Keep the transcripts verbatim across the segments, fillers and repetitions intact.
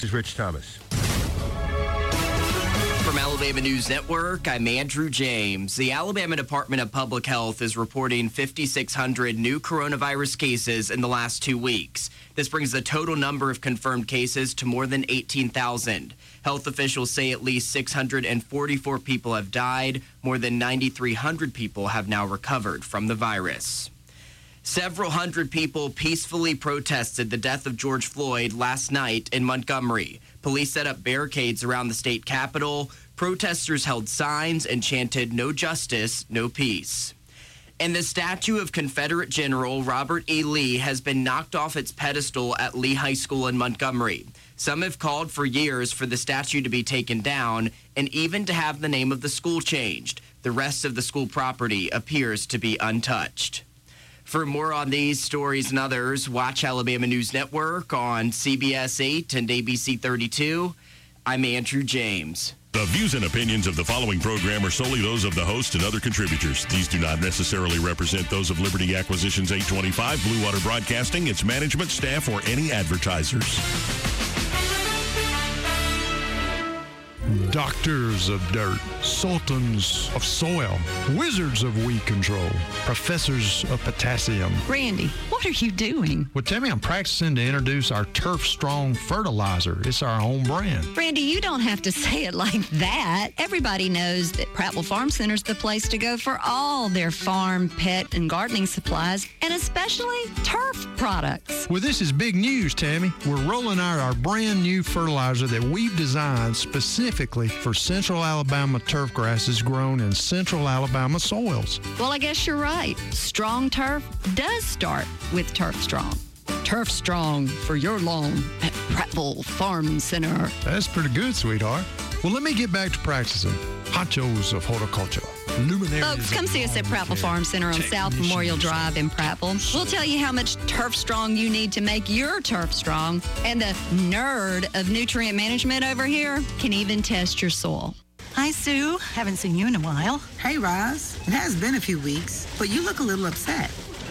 This is Rich Thomas. From Alabama News Network, I'm Andrew James. The Alabama Department of Public Health is reporting five thousand six hundred new coronavirus cases in the last two weeks. This brings the total number of confirmed cases to more than eighteen thousand. Health officials say at least six hundred forty-four people have died. More than nine thousand three hundred people have now recovered from the virus. Several hundred people peacefully protested the death of George Floyd last night in Montgomery. Police set up barricades around the state capitol. Protesters held signs and chanted, "No justice, no peace." And the statue of Confederate General Robert E. Lee has been knocked off its pedestal at Lee High School in Montgomery. Some have called for years for the statue to be taken down and even to have the name of the school changed. The rest of the school property appears to be untouched. For more on these stories and others, watch Alabama News Network on C B S eight and A B C thirty-two. I'm Andrew James. The views and opinions of the following program are solely those of the host and other contributors. These do not necessarily represent those of Liberty Acquisitions eight twenty-five, Blue Water Broadcasting, its management, staff, or any advertisers. Doctors of dirt, sultans of soil, wizards of weed control, professors of potassium. Randy, what are you doing? Well, Tammy, I'm practicing to introduce our Turf Strong fertilizer. It's our own brand. Randy, you don't have to say it like that. Everybody knows that Prattville Farm Center is the place to go for all their farm, pet, and gardening supplies, and especially turf products. Well, this is big news, Tammy. We're rolling out our brand new fertilizer that we've designed specifically for Central Alabama turf grasses grown in Central Alabama soils. Well, I guess you're right. Strong turf does start with Turf Strong. Turf Strong for your lawn at Prattville Farm Center. That's pretty good, sweetheart. Well, let me get back to practicing. Honchos of horticulture. Luminaries. Folks, come see us at Prattville Farm Center on South Memorial Drive in Prattville. We'll tell you how much Turf Strong you need to make your turf strong. And the nerd of nutrient management over here can even test your soil. Hi, Sue. Haven't seen you in a while. Hey, Roz. It has been a few weeks, but you look a little upset.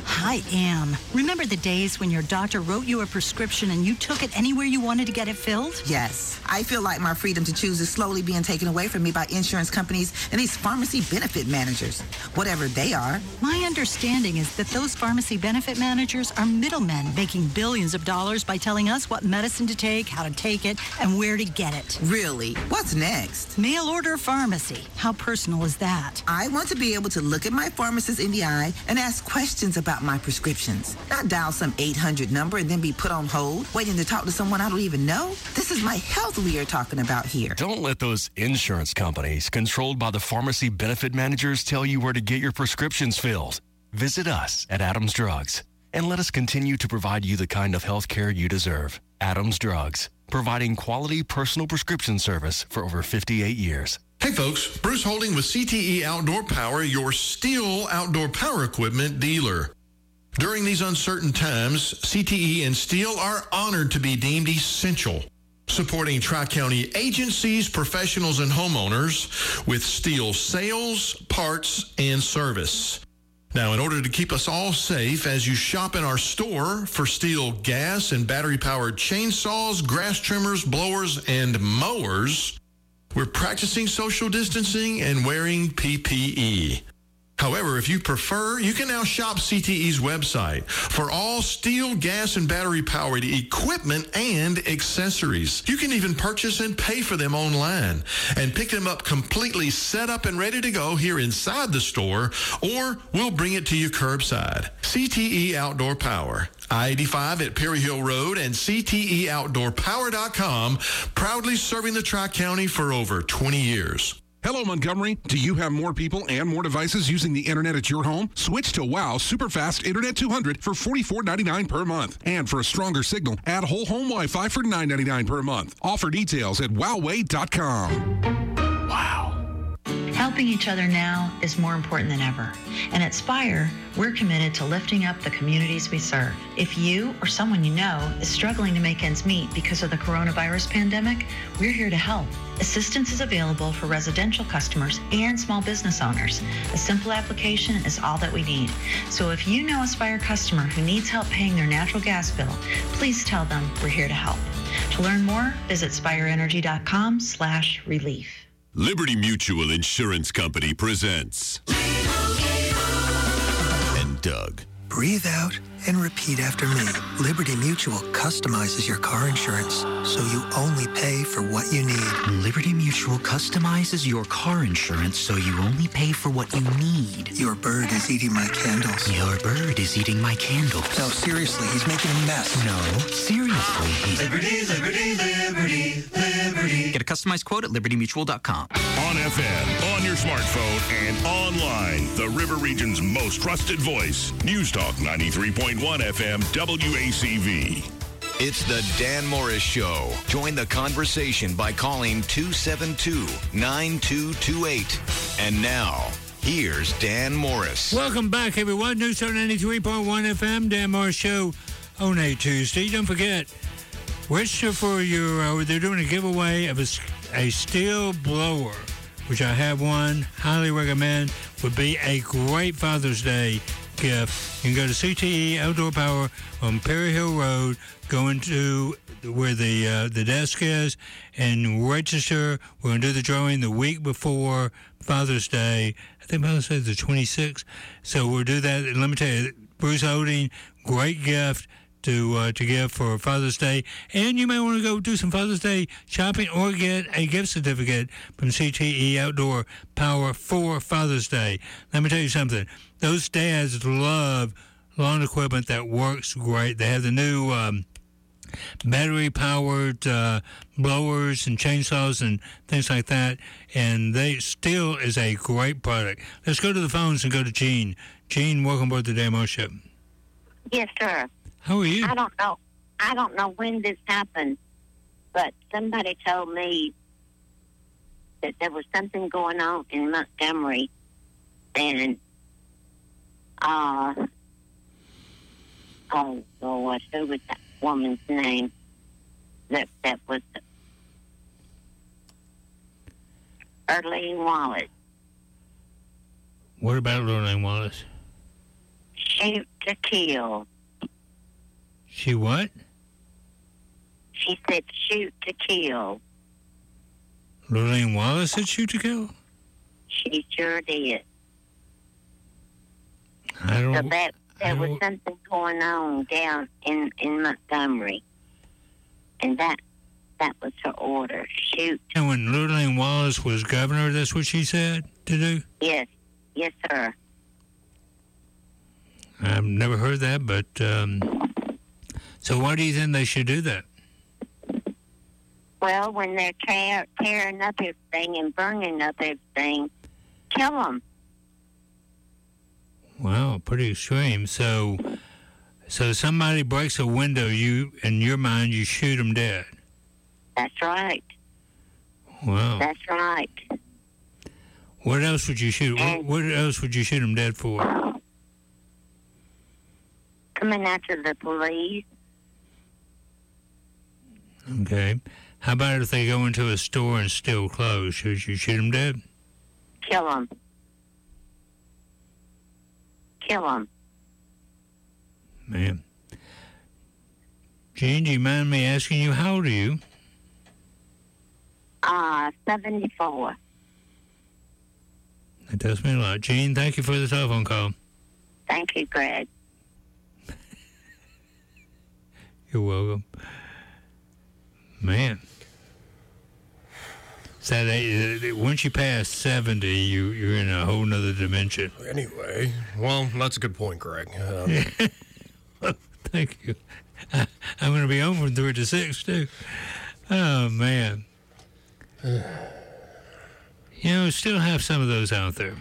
I am. Remember the days when your doctor wrote you a prescription and you took it anywhere you wanted to get it filled? Yes. I feel like my freedom to choose is slowly being taken away from me by insurance companies and these pharmacy benefit managers, whatever they are. My understanding is that those pharmacy benefit managers are middlemen making billions of dollars by telling us what medicine to take, how to take it, and where to get it. Really? What's next? Mail order pharmacy. How personal is that? I want to be able to look at my pharmacist in the eye and ask questions about my prescriptions, not dial some eight hundred number and then be put on hold, waiting to talk to someone I don't even know. This is my health we are talking about here. Don't let those insurance companies controlled by the pharmacy benefit managers tell you where to get your prescriptions filled. Visit us at Adams Drugs and let us continue to provide you the kind of health care you deserve. Adams Drugs, providing quality personal prescription service for over fifty-eight years. Hey folks, Bruce Holding with C T E Outdoor Power, your Steel outdoor power equipment dealer. During these uncertain times, C T E and Steel are honored to be deemed essential, supporting Tri-County agencies, professionals, and homeowners with Steel sales, parts, and service. Now, in order to keep us all safe as you shop in our store for Steel gas and battery-powered chainsaws, grass trimmers, blowers, and mowers, we're practicing social distancing and wearing P P E. However, if you prefer, you can now shop C T E's website for all Steel, gas, and battery-powered equipment and accessories. You can even purchase and pay for them online and pick them up completely set up and ready to go here inside the store, or we'll bring it to you curbside. C T E Outdoor Power, I eighty-five at Perry Hill Road and C T E outdoor power dot com, proudly serving the Tri-County for over twenty years. Hello, Montgomery. Do you have more people and more devices using the internet at your home? Switch to WOW Superfast Internet two hundred for forty-four ninety-nine per month. And for a stronger signal, add whole home Wi-Fi for nine ninety-nine per month. Offer details at wow way dot com. Wow. Helping each other now is more important than ever. And at Spire, we're committed to lifting up the communities we serve. If you or someone you know is struggling to make ends meet because of the coronavirus pandemic, we're here to help. Assistance is available for residential customers and small business owners. A simple application is all that we need. So if you know a Spire customer who needs help paying their natural gas bill, please tell them we're here to help. To learn more, visit spireenergy.com slash relief. Liberty Mutual Insurance Company presents and Doug. Breathe out and repeat after me. Liberty Mutual customizes your car insurance so you only pay for what you need. Liberty Mutual customizes your car insurance so you only pay for what you need. Your bird is eating my candles. Your bird is eating my candles. No, seriously, he's making a mess. No, seriously, he's... Liberty, liberty, liberty, liberty. Get a customized quote at liberty mutual dot com. On F M, on your smartphone, and online. The River Region's most trusted voice. News Talk ninety-three point one F M W A C V. It's the Dan Morris Show. Join the conversation by calling two seven two, nine two two eight. And now, here's Dan Morris. Welcome back, everyone. News Talk ninety-three point one F M, Dan Morris Show on a Tuesday. Don't forget, register for your, uh, they're doing a giveaway of a, a steel blower, which I have one, highly recommend, would be a great Father's Day gift. You can go to C T E Outdoor Power on Perry Hill Road, go into where the uh, the desk is, and register. We're going to do the drawing the week before Father's Day. I think Father's Day is the twenty-sixth. So we'll do that. And let me tell you, Bruce Holding, great gift to uh, to give for Father's Day. And you may want to go do some Father's Day shopping or get a gift certificate from C T E Outdoor Power for Father's Day. Let me tell you something. Those dads love lawn equipment that works great. They have the new um, battery-powered uh, blowers and chainsaws and things like that, and they still is a great product. Let's go to the phones and go to Gene. Gene, welcome aboard the Demo Show. Yes, sir. How are you? I don't know. I don't know when this happened, but somebody told me that there was something going on in Montgomery, and uh, oh Lord, who was that woman's name? That that was Earlene Wallace. What about Earlene Wallace? Shoot to kill. She what? She said shoot to kill. Earlene Wallace said shoot to kill? She sure did. I don't... So that, there I was don't, something going on down in, in Montgomery. And that that was her order. Shoot. And when Earlene Wallace was governor, that's what she said to do? Yes. Yes, sir. I've never heard that, but... Um, so why do you think they should do that? Well, when they're tear, tearing up everything and burning up everything, kill them. Wow, pretty extreme. So, so somebody breaks a window, you in your mind, you shoot them dead. That's right. Wow. That's right. What else would you shoot? What, what else would you shoot them dead for? Coming after the police. Okay. How about if they go into a store and steal clothes? Should you shoot them dead? Kill them. Kill them. Man. Gene, do you mind me asking you, how old are you? Uh, seventy-four. That does mean a lot. Gene, thank you for the telephone call. Thank you, Greg. You're welcome. Man. So that, once you pass seventy, you, you're in a whole nother dimension. Anyway, well, that's a good point, Greg. Um, well, thank you. I, I'm going to be home from three to six, too. Oh, man. You know, still have some of those out there.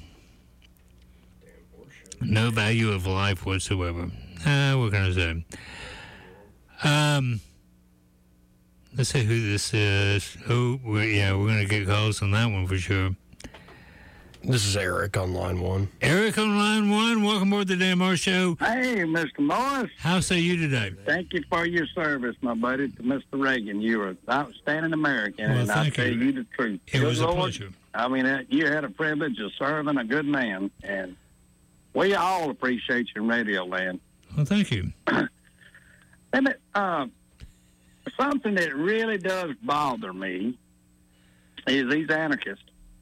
No value of life whatsoever. Uh, what can I say? Um... Let's see who this is. Oh, we're, yeah, we're going to get calls on that one for sure. This is Eric on line one. Eric on line one. Welcome aboard the Dan Morris Show. Hey, Mister Morris. How say you today? Thank you for your service, my buddy, to Mister Reagan. You're an outstanding American, well, and I tell you. you the truth. It good was Lord, a pleasure. I mean, uh, you had a privilege of serving a good man, and we all appreciate you in Radio Land. Well, thank you. Let me, uh, something that really does bother me is these anarchists.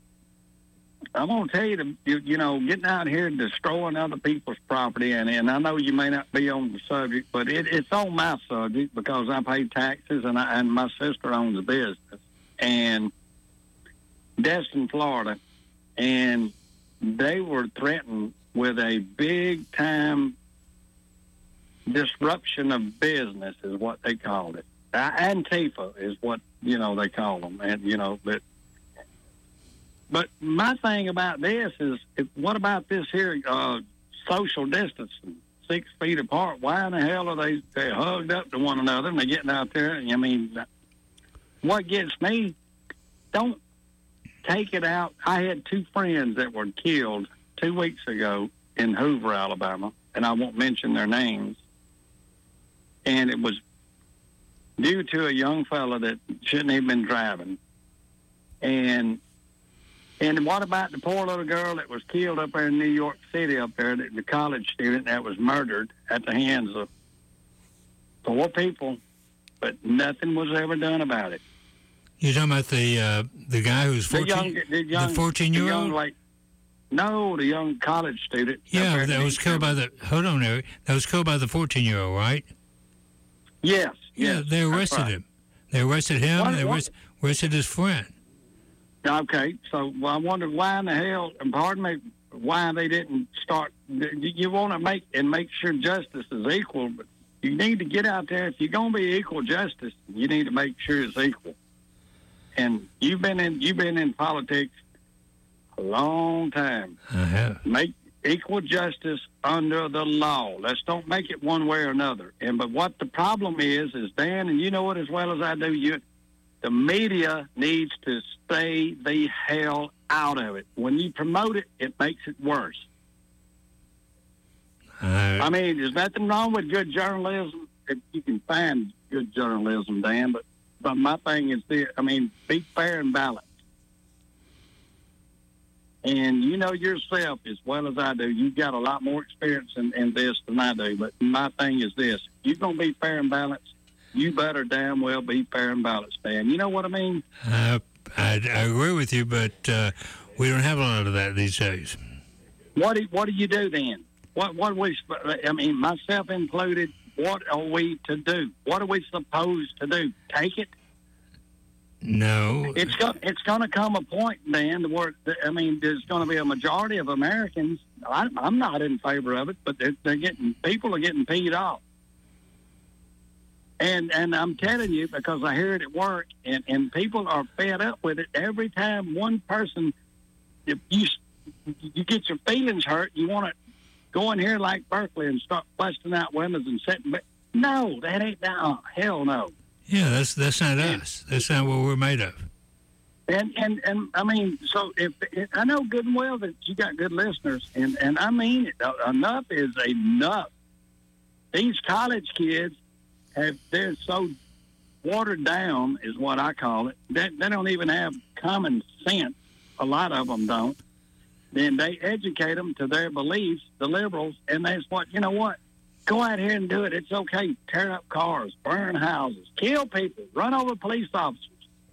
I'm going to tell you, to, you, you know, getting out here and destroying other people's property, and, and I know you may not be on the subject, but it, it's on my subject because I pay taxes, and, I, and my sister owns a business. And Destin, Florida, and they were threatened with a big-time disruption of business is what they called it. Uh, Antifa is what, you know, they call them. And, you know, but but my thing about this is, if, what about this here uh, social distancing, six feet apart? Why in the hell are they, they hugged up to one another and they're getting out there? I mean, what gets me, don't take it out. I had two friends that were killed two weeks ago in Hoover, Alabama, and I won't mention their names. And it was due to a young fella that shouldn't have been driving. And and what about the poor little girl that was killed up there in New York City up there, the college student that was murdered at the hands of poor people, but nothing was ever done about it. You're talking about the uh, the guy who's fourteen, the fourteen-year-old? Like, no, the young college student. Yeah, that was killed by the. Hold on, Eric. That was killed by the fourteen-year-old, right? Yes. Yeah, yes, they arrested right. him. They arrested him. What, they what? arrested, arrested his friend. Okay, so well, I wonder why in the hell, and pardon me, why they didn't start. You, you want to make and make sure justice is equal, but you need to get out there. If you're going to be equal justice, you need to make sure it's equal. And you've been in you've been in politics a long time. I have. Make equal justice under the law. Let's don't make it one way or another. And but what the problem is is, Dan, and you know it as well as I do, you the media needs to stay the hell out of it. When you promote it, it makes it worse. Uh, I mean, there's nothing wrong with good journalism if you can find good journalism, Dan, but But my thing is, this, I mean, be fair and balanced. And you know yourself as well as I do, you've got a lot more experience in, in this than I do. But my thing is this, you're going to be fair and balanced, you better damn well be fair and balanced, Dan. You know what I mean? Uh, I, I agree with you, but uh, we don't have a lot of that these days. What do, what do you do then? What, what we, I mean, myself included, what are we to do? What are we supposed to do? Take it? No. It's go, it's going to come a point, Dan, where, I mean, there's going to be a majority of Americans. I, I'm not in favor of it, but they're, they're getting, people are getting peed off. And and I'm telling you, because I hear it at work, and, and people are fed up with it. Every time one person, if you, you get your feelings hurt, you want to go in here like Berkeley and start busting out windows and setting. No, that ain't that. Oh, hell no. Yeah, that's that's not and, us. That's not what we're made of. And and and I mean, so if, if I know good and well that you got good listeners, and and I mean it. Enough is enough. These college kids have they're so watered down, is what I call it. They, they don't even have common sense. A lot of them don't. Then they educate them to their beliefs, the liberals, and that's what, you know what? Go out here and do it. It's okay. Tear up cars, burn houses, kill people, run over police officers.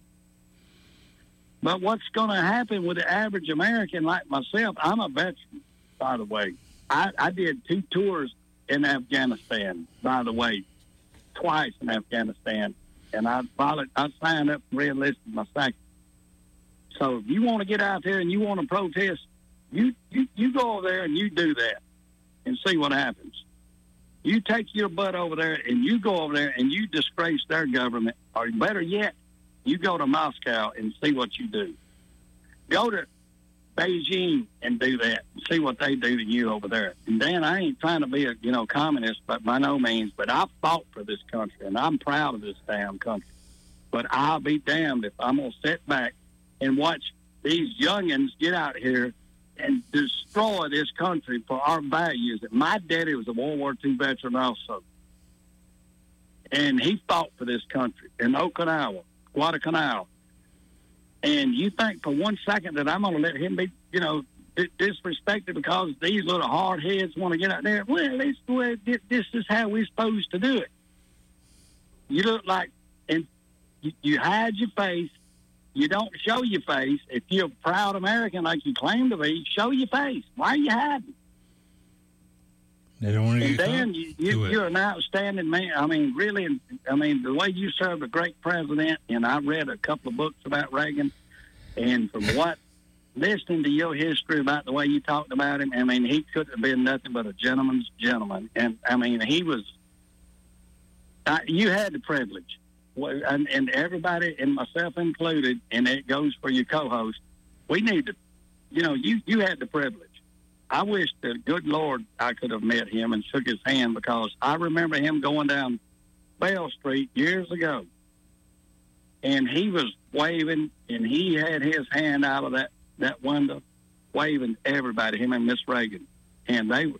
But what's going to happen with the average American like myself? I'm a veteran, by the way. I, I did two tours in Afghanistan, by the way, twice in Afghanistan. And I followed, I signed up and re-enlisted my second. So if you want to get out there and you want to protest, you, you, you go over there and you do that and see what happens. You take your butt over there and you go over there and you disgrace their government, or better yet, you go to Moscow and see what you do. Go to Beijing and do that and see what they do to you over there. And Dan, I ain't trying to be a you know communist, but by no means. But I fought for this country, and I'm proud of this damn country. But I'll be damned if I'm gonna sit back and watch these youngins get out here and destroy this country for our values. My daddy was a World War Two veteran also, and he fought for this country in Okinawa, Guadalcanal. And you think for one second that I'm going to let him be, you know, disrespected because these little hard heads want to get out there? Well, this, this is how we're supposed to do it. You look like and you, you hide your face. You don't show your face. If you're a proud American like you claim to be, show your face. Why are you hiding? They don't want to And get Dan, caught? you, Do you, it. you're an outstanding man. I mean, really, I mean, the way you served a great president, and I read a couple of books about Reagan, and from what, listening to your history about the way you talked about him, I mean, he couldn't have been nothing but a gentleman's gentleman. And, I mean, he was, uh, you had the privilege. Well, And, and everybody, and myself included, and it goes for your co-host, we need to, you know, you, you had the privilege. I wish the good Lord I could have met him and shook his hand, because I remember him going down Bell Street years ago, and he was waving, and he had his hand out of that, that window, waving to everybody, him and Miss Reagan. And they were,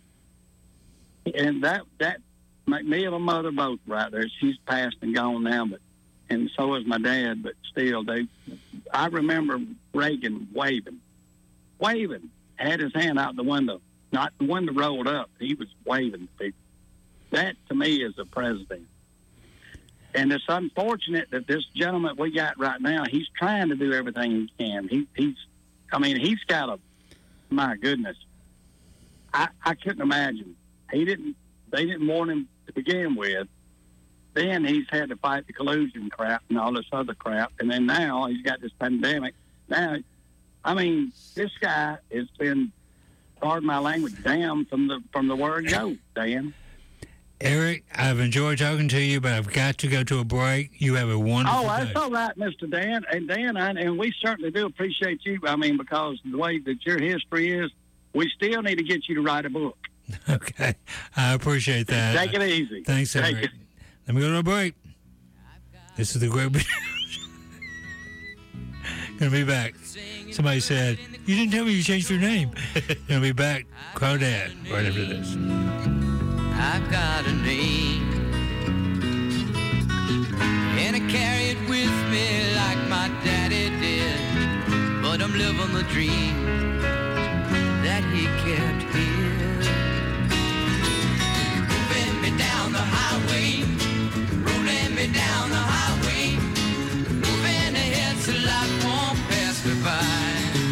and that, that, my, me and my mother both right there. She's passed and gone now, but, and so is my dad, but still, they, I remember Reagan waving, waving. Had his hand out the window, not the window rolled up. He was waving to people. That, to me, is a president. And it's unfortunate that this gentleman we got right now, he's trying to do everything he can. He, he's, I mean, he's got a, my goodness, I, I couldn't imagine. He didn't, they didn't want him to begin with. Then he's had to fight the collusion crap and all this other crap. And then now he's got this pandemic. Now, I mean, this guy has been, pardon my language, damn from the from the word go, Dan. Eric, I've enjoyed talking to you, but I've got to go to a break. You have a wonderful Oh, that's day. all right, Mister Dan. And Dan, I, and we certainly do appreciate you. I mean, because the way that your history is, we still need to get you to write a book. Okay. I appreciate that. Take it easy. Thanks, Take Eric. it. Let me go to a break. This is the Greg B. Gonna be back. Somebody said, you didn't tell me you changed your name. Gonna be back. Crawdad, right after this. I've got a name, and I carry it with me like my daddy did. But I'm living the dream that he kept here. Moving me down the highway, rolling me down the highway, moving ahead so life won't pass me by.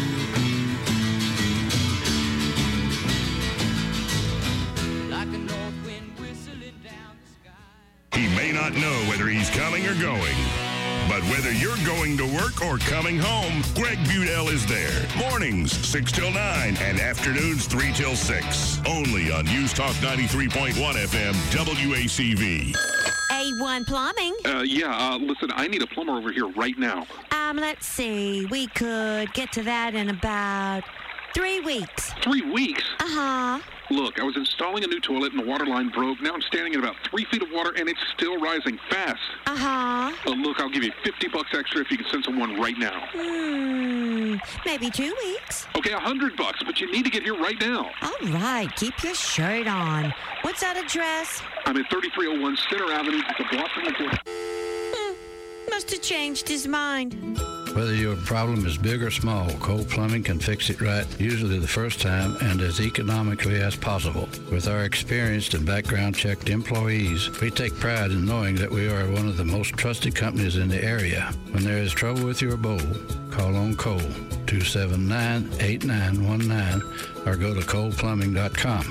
He may not know whether he's coming or going, but whether you're going to work or coming home, Greg Budell is there. Mornings, six till nine, and afternoons, three till six. Only on News Talk ninety-three point one F M, W A C V. A one Plumbing. Uh, yeah, uh, listen, I need a plumber over here right now. Um, let's see. We could get to that in about three weeks. Three weeks? Uh-huh. Look, I was installing a new toilet and the water line broke. Now I'm standing in about three feet of water and it's still rising fast. Uh-huh. Uh, look, I'll give you fifty bucks extra if you can send someone right now. Hmm, maybe two weeks. Okay, a hundred bucks, but you need to get here right now. All right, keep your shirt on. What's that address? I'm at thirty-three oh one Center Avenue, just a block from the door. Hmm, must have changed his mind. Whether your problem is big or small, Cole Plumbing can fix it right, usually the first time and as economically as possible. With our experienced and background-checked employees, we take pride in knowing that we are one of the most trusted companies in the area. When there is trouble with your bowl, call on Cole, two seven nine, eight nine one nine, or go to cole plumbing dot com.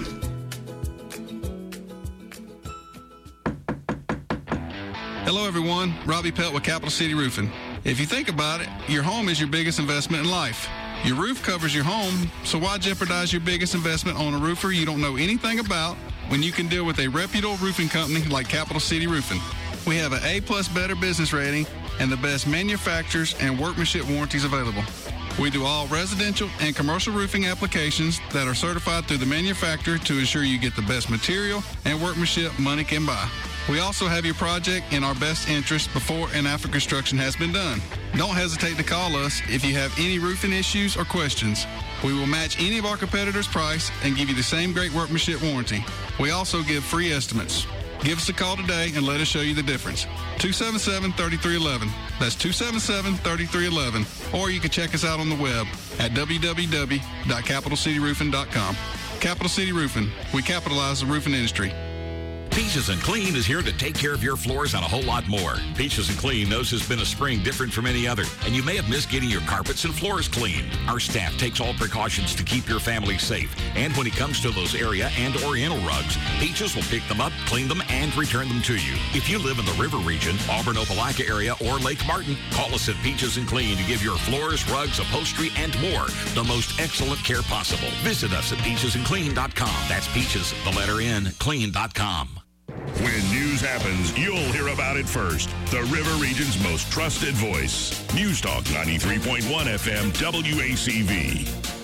Hello, everyone. Robbie Pelt with Capital City Roofing. If you think about it, your home is your biggest investment in life. Your roof covers your home, so why jeopardize your biggest investment on a roofer you don't know anything about when you can deal with a reputable roofing company like Capital City Roofing? We have an A-plus Better Business rating and the best manufacturers and workmanship warranties available. We do all residential and commercial roofing applications that are certified through the manufacturer to ensure you get the best material and workmanship money can buy. We also have your project in our best interest before and after construction has been done. Don't hesitate to call us if you have any roofing issues or questions. We will match any of our competitors' price and give you the same great workmanship warranty. We also give free estimates. Give us a call today and let us show you the difference. two seven seven, three three one one. That's two seven seven, three three one one. Or you can check us out on the web at w w w dot capital city roofing dot com. Capital City Roofing. We capitalize the roofing industry. Peaches and Clean is here to take care of your floors and a whole lot more. Peaches and Clean knows it's been a spring different from any other, and you may have missed getting your carpets and floors clean. Our staff takes all precautions to keep your family safe, and when it comes to those area and oriental rugs, Peaches will pick them up, clean them, and return them to you. If you live in the River region, Auburn, Opelika area, or Lake Martin, call us at Peaches and Clean to give your floors, rugs, upholstery, and more the most excellent care possible. Visit us at peaches and clean dot com. That's Peaches, the letter N, clean dot com. When news happens, you'll hear about it first. The River Region's most trusted voice. News Talk ninety-three point one F M W A C V.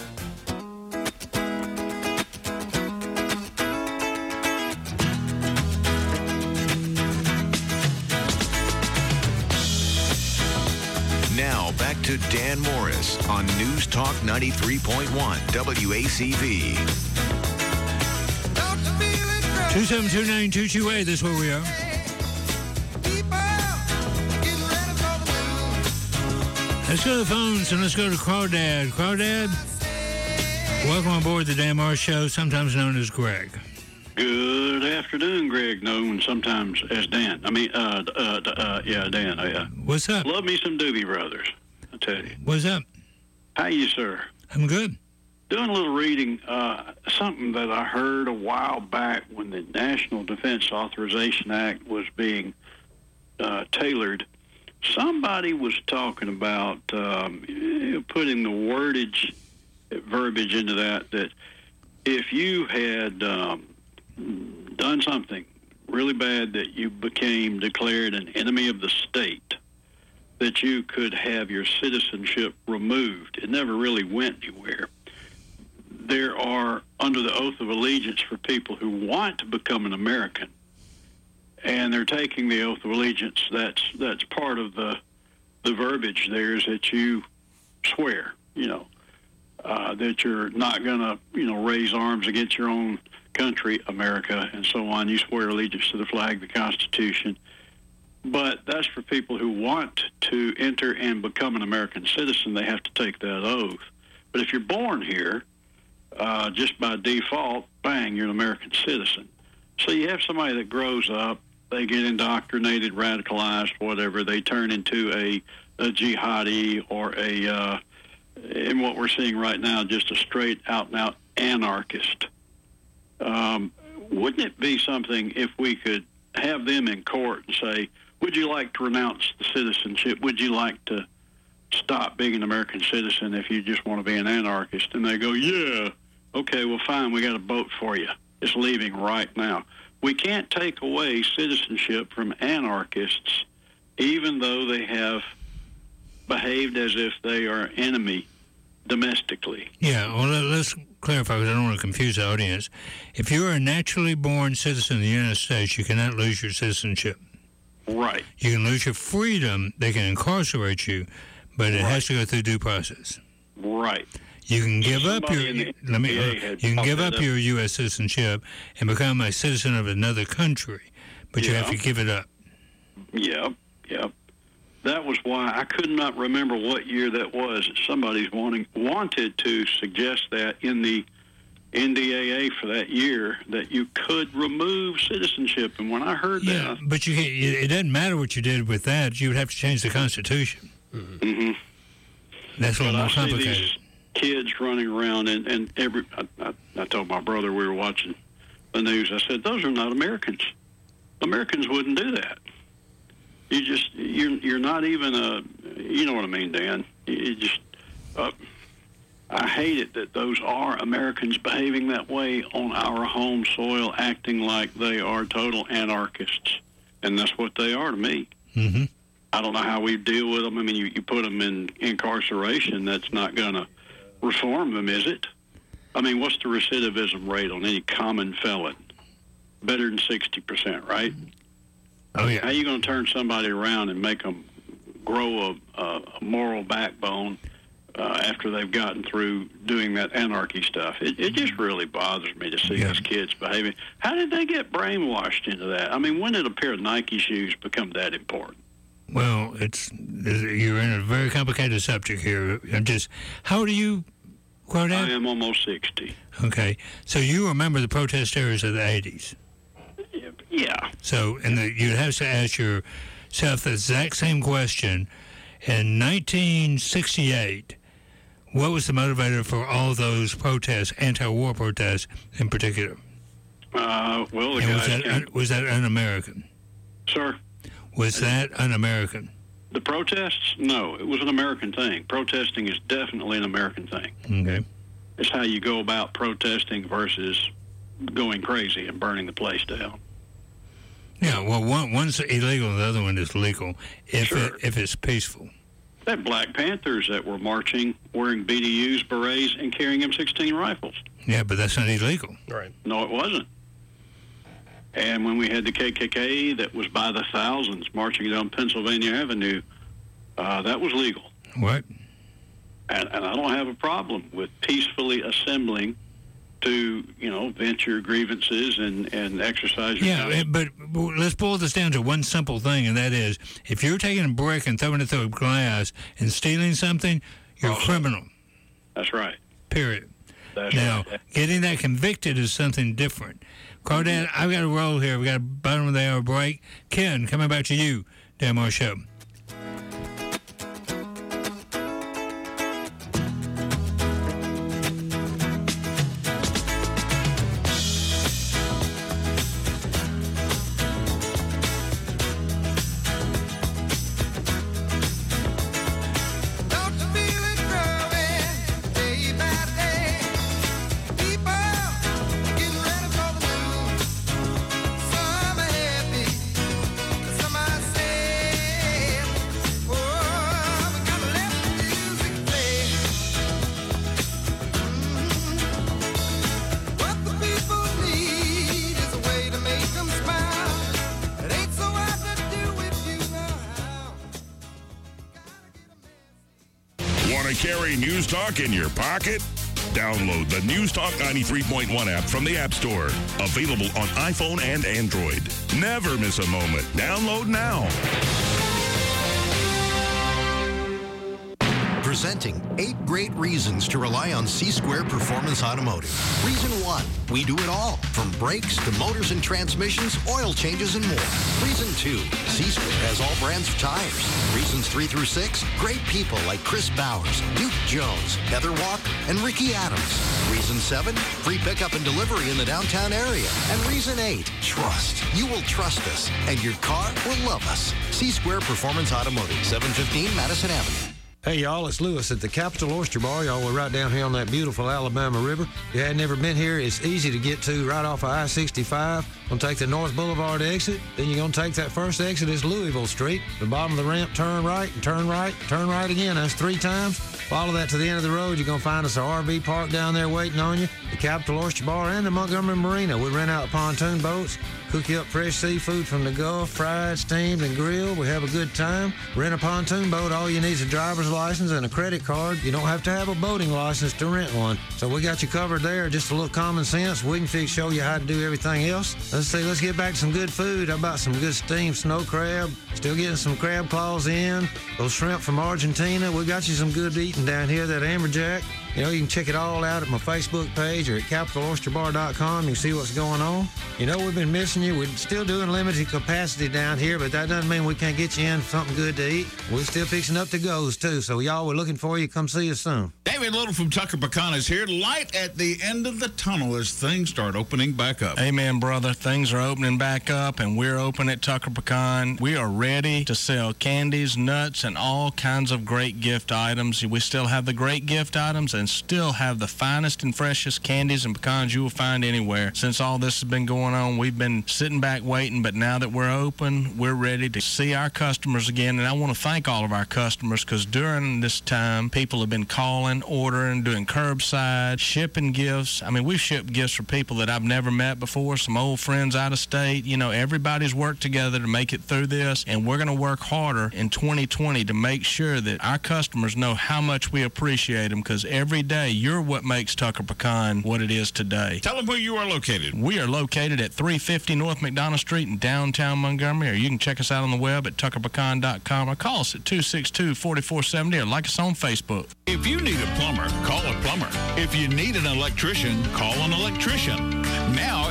Now back to Dan Morris on News Talk ninety-three point one W A C V. two seven two nine two two eight, that's where we are. Let's go to the phones and let's go to Crawdad. Crawdad, welcome on board the Dan Morris Show, sometimes known as Greg. Good afternoon, Greg, known sometimes as Dan. I mean, uh, uh, uh yeah, Dan. Uh, What's up? Love me some Doobie Brothers, I tell you. What's up? How you, sir? I'm good. Doing a little reading, uh, something that I heard a while back when the National Defense Authorization Act was being uh, tailored. Somebody was talking about um, putting the wordage, verbiage into that, that if you had um, done something really bad that you became declared an enemy of the state, that you could have your citizenship removed. It never really went anywhere. There are, under the oath of allegiance for people who want to become an American, and they're taking the oath of allegiance, that's that's part of the the verbiage there is that you swear, you know, uh, that you're not going to, you know, raise arms against your own country, America, and so on. You swear allegiance to the flag, the Constitution. But that's for people who want to enter and become an American citizen. They have to take that oath. But if you're born here, uh, just by default, bang, you're an American citizen. So you have somebody that grows up, they get indoctrinated, radicalized, whatever. They turn into a, a jihadi or a, uh, in what we're seeing right now, just a straight out-and-out anarchist. Um, wouldn't it be something if we could have them in court and say, would you like to renounce the citizenship? Would you like to stop being an American citizen if you just want to be an anarchist? And they go, yeah, okay, well, fine, we got a boat for you. It's leaving right now. We can't take away citizenship from anarchists, even though they have behaved as if they are enemy domestically. Yeah, well, let's clarify, because I don't want to confuse the audience. If you're a naturally born citizen of the United States, you cannot lose your citizenship. Right. You can lose your freedom. They can incarcerate you, but it right. has to go through due process. Right. You can give Somebody up your the let me uh, you can give up, up your U S citizenship and become a citizen of another country, but yeah. you have to give it up. Yep, yep. That was why I could not remember what year that was. Somebody's wanting wanted to suggest that in the N D A A for that year that you could remove citizenship. And when I heard yeah, that, but you can't, it doesn't matter what you did with that. You would have to change the Constitution. Mm-hmm. That's a little more I complicated. See these kids running around, and, and every I, I, I told my brother, we were watching the news, I said, those are not Americans. Americans wouldn't do that. You just, you're, you're not even a, you know what I mean, Dan? You just, uh, I hate it that those are Americans behaving that way on our home soil, acting like they are total anarchists. And that's what they are to me. Mm-hmm. I don't know how we deal with them. I mean, you, you put them in incarceration, that's not going to reform them, is it? I mean, what's the recidivism rate on any common felon? Better than sixty percent, right? Oh, yeah. How are you going to turn somebody around and make them grow a, a, a moral backbone uh, after they've gotten through doing that anarchy stuff? It, it just really bothers me to see Yeah. these kids behaving. How did they get brainwashed into that? I mean, when did a pair of Nike shoes become that important? Well, it's you're in a very complicated subject here. I'm just, how do you, quote I am almost sixty. Okay, so you remember the protest eras of the eighties? Yeah. So, and the, you'd have to ask yourself the exact same question. In nineteen sixty-eight, what was the motivator for all those protests, anti-war protests in particular? Uh, well, the and guys was that, came- un, was that un-American? Sir? Was that un-American? The protests? No, it was an American thing. Protesting is definitely an American thing. Okay. It's how you go about protesting versus going crazy and burning the place down. Yeah, well, one, one's illegal and the other one is legal if Sure. it, if it's peaceful. That Black Panthers that were marching wearing B D Us, berets, and carrying M sixteen rifles. Yeah, but that's not illegal. Right. No, it wasn't. And when we had the K K K that was by the thousands marching down Pennsylvania Avenue, uh, that was legal. What? And, and I don't have a problem with peacefully assembling to, you know, vent your grievances and, and exercise your Yeah, power. it- but but let's boil this down to one simple thing, and that is, if you're taking a brick and throwing it through a glass and stealing something, you're a criminal. That's right. Period. That's now, right. getting that convicted is something different. Cardad, I've got a roll here. We've got a bottom of the hour break. Ken, coming back to you, Dan Moore Show. Want to carry News Talk in your pocket? Download the News Talk ninety-three point one app from the App Store. Available on iPhone and Android. Never miss a moment. Download now. Presenting eight great reasons to rely on C-Square Performance Automotive. Reason one, we do it all, from brakes to motors and transmissions, oil changes, and more. Reason two, C-Square has all brands of tires. Reasons three through six, great people like Chris Bowers, Duke Jones, Heather Walker, and Ricky Adams. Reason seven, free pickup and delivery in the downtown area. And reason eight, trust. You will trust us, and your car will love us. C-Square Performance Automotive, seven fifteen Madison Avenue. Hey, y'all, it's Lewis at the Capitol Oyster Bar. Y'all, we're right down here on that beautiful Alabama River. If you had never been here, it's easy to get to right off of I sixty-five. Gonna take the North Boulevard exit. Then you're gonna take that first exit. It's Louisville Street. The bottom of the ramp, turn right, and turn right, turn right again. That's three times. Follow that to the end of the road. You're gonna find us a R V park down there waiting on you. The Capitol Oyster Bar and the Montgomery Marina. We rent out pontoon boats, cook you up fresh seafood from the Gulf, fried, steamed, and grilled. We have a good time. Rent a pontoon boat. All you need is a driver's license and a credit card. You don't have to have a boating license to rent one. So we got you covered there. Just a little common sense. We can fix show you how to do everything else. Let's see. Let's get back to some good food. How about some good steamed snow crab? Still getting some crab claws in. Those shrimp from Argentina. We got you some good eating down here. That amberjack. You know, you can check it all out at my Facebook page or at capital oyster bar dot com. You can see what's going on. You know, we've been missing you. We're still doing limited capacity down here, but that doesn't mean we can't get you in something good to eat. We're still fixing up to goes, too. So, y'all, we're looking for you. Come see us soon. David Little from Tucker Pecan is here. Light at the end of the tunnel as things start opening back up. Amen, brother. Things are opening back up, and we're open at Tucker Pecan. We are ready to sell candies, nuts, and all kinds of great gift items. We still have the great gift items and still have the finest and freshest candies and pecans you will find anywhere. Since all this has been going on, we've been sitting back waiting, but now that we're open, we're ready to see our customers again. And I want to thank all of our customers, because during this time, people have been calling, ordering, doing curbside, shipping gifts. I mean, we've shipped gifts for people that I've never met before, some old friends out of state. You know, everybody's worked together to make it through this, and we're going to work harder in twenty twenty to make sure that our customers know how much we appreciate them, because every day you're what makes Tucker Pecan what it is today. Tell them where you are located. We are located at three fifty North McDonough Street in downtown Montgomery, or you can check us out on the web at tucker pecan dot com, or call us at two six two, four four seven zero, or like us on Facebook. If you need a plumber, call a plumber. If you need an electrician, call an electrician. Now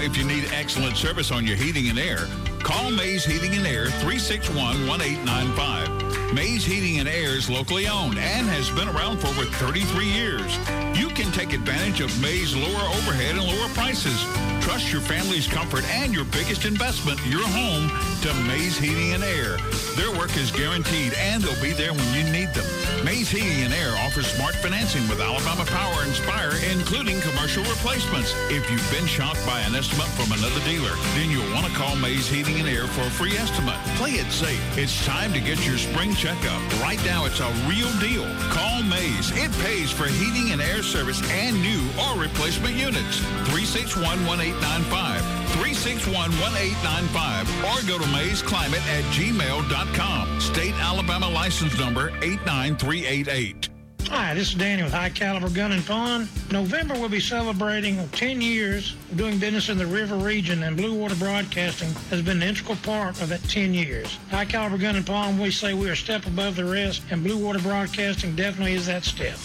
if you need excellent service on your heating and air, call Mays Heating and Air, three six one, one eight nine five. Mays Heating and Air is locally owned and has been around for over thirty-three years. You can take advantage of Mays' lower overhead and lower prices. Trust your family's comfort and your biggest investment, your home, to Mays Heating and Air. Their work is guaranteed, and they'll be there when you need them. Mays Heating and Air offers smart financing with Alabama Power and Spire, including commercial replacements. If you've been shocked by an estimate from another dealer, then you'll want to call Mays Heating and Air for a free estimate. Play it safe. It's time to get your spring checkup. Right now, it's a real deal. Call Mays. It pays for heating and air service and new or replacement units. three six one, one eight nine five. three six one, one eight nine five. Or go to mays climate at gmail dot com. State Alabama license number eight nine three eight eight. Hi, this is Danny with High Caliber Gun and Pawn. November, we'll be celebrating ten years of doing business in the river region, and Blue Water Broadcasting has been an integral part of that ten years. High Caliber Gun and Pawn, we say we are a step above the rest, and Blue Water Broadcasting definitely is that step.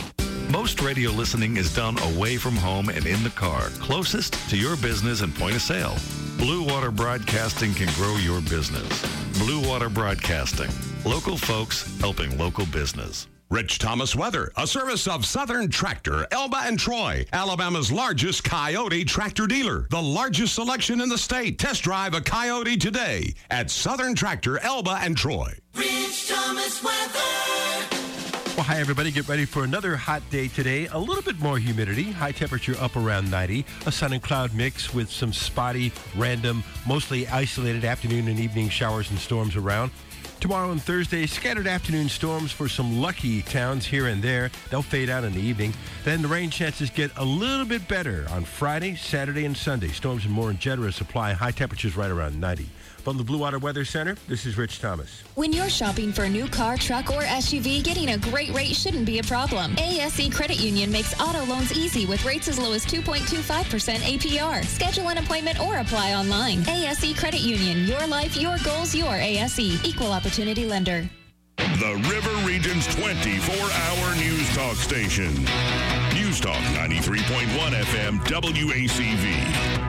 Most radio listening is done away from home and in the car, closest to your business and point of sale. Blue Water Broadcasting can grow your business. Blue Water Broadcasting, local folks helping local business. Rich Thomas Weather, a service of Southern Tractor, Elba and Troy, Alabama's largest Coyote tractor dealer. The largest selection in the state. Test drive a Coyote today at Southern Tractor, Elba and Troy. Rich Thomas Weather. Well, hi, everybody. Get ready for another hot day today. A little bit more humidity. High temperature up around ninety. A sun and cloud mix with some spotty, random, mostly isolated afternoon and evening showers and storms around. Tomorrow and Thursday, scattered afternoon storms for some lucky towns here and there. They'll fade out in the evening. Then the rain chances get a little bit better on Friday, Saturday, and Sunday. Storms and more in generous supply. High temperatures right around ninety. From the Blue Water Weather Center, this is Rich Thomas. When you're shopping for a new car, truck, or S U V, getting a great rate shouldn't be a problem. A S E Credit Union makes auto loans easy with rates as low as two point two five percent A P R. Schedule an appointment or apply online. A S E Credit Union. Your life, your goals, your A S E. Equal opportunity lender. The River Region's twenty-four hour news talk station. News Talk ninety-three point one F M W A C V.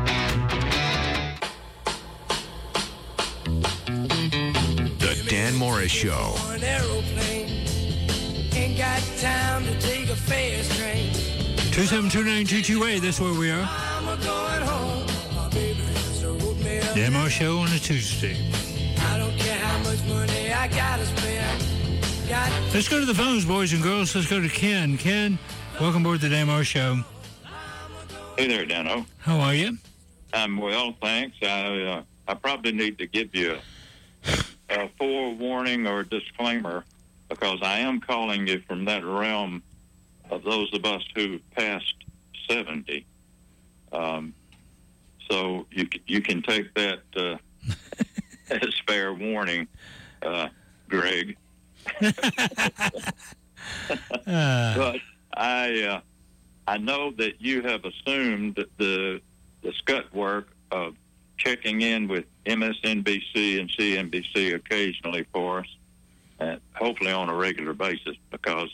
The Dan Morris Show. Ain't got time to take a fast train. two seven two nine two two eight, that's where we are. Dan Morris Show on a Tuesday. I don't care how much money I gotta spend. Got Let's go to the phones, boys and girls. Let's go to Ken. Ken, welcome aboard the Dan Morris Show. Hey there, Dano. How are you? I'm well, thanks. I uh, I probably need to give you a, a forewarning or disclaimer because I am calling you from that realm of those of us who passed seventy. Um, so you you can take that uh, as fair warning, uh, Greg. uh. But I uh, I know that you have assumed the the scut work of checking in with M S N B C and C N B C occasionally for us, and hopefully on a regular basis, because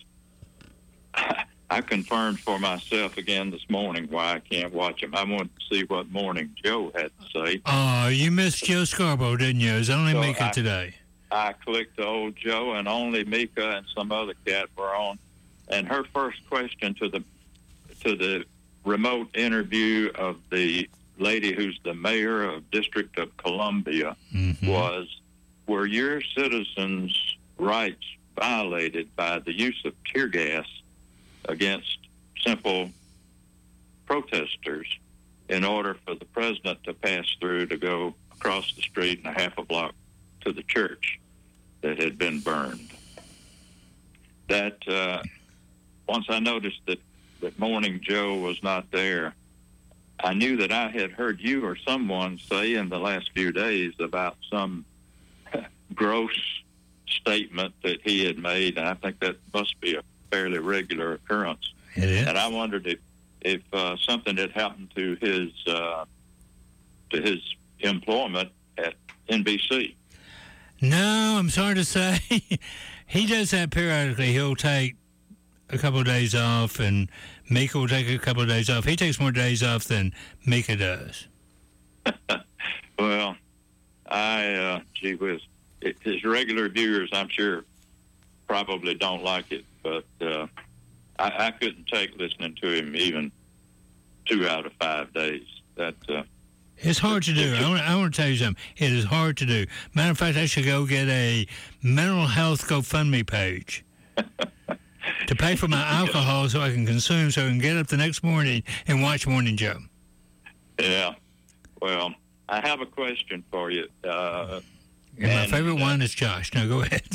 I confirmed for myself again this morning why I can't watch them. I wanted to see what Morning Joe had to say. Oh, you missed Joe Scarborough, didn't you? It was only So Mika I- today. I clicked the old Joe, and only Mika and some other cat were on. And her first question to the to the remote interview of the lady who's the mayor of District of Columbia Mm-hmm. was, were your citizens' rights violated by the use of tear gas against simple protesters in order for the president to pass through to go across the street and a half a block to the church that had been burned? That uh, once I noticed that, that Morning Joe was not there, I knew that I had heard you or someone say in the last few days about some gross statement that he had made, and I think that must be a fairly regular occurrence. It is. And I wondered if if uh, something had happened to his uh, to his employment at N B C. No, I'm sorry to say. He does that periodically. He'll take a couple of days off, and Mika will take a couple of days off. He takes more days off than Mika does. Well, I, uh, gee whiz, it, his regular viewers, I'm sure, probably don't like it, but uh, I, I couldn't take listening to him even two out of five days. That uh, It's hard to do. I want, I want to tell you something. It is hard to do. Matter of fact, I should go get a mental health GoFundMe page to pay for my alcohol so I can consume, so I can get up the next morning and watch Morning Joe. Yeah. Well, I have a question for you. Uh, and, and my favorite uh, one is Josh. Now go ahead.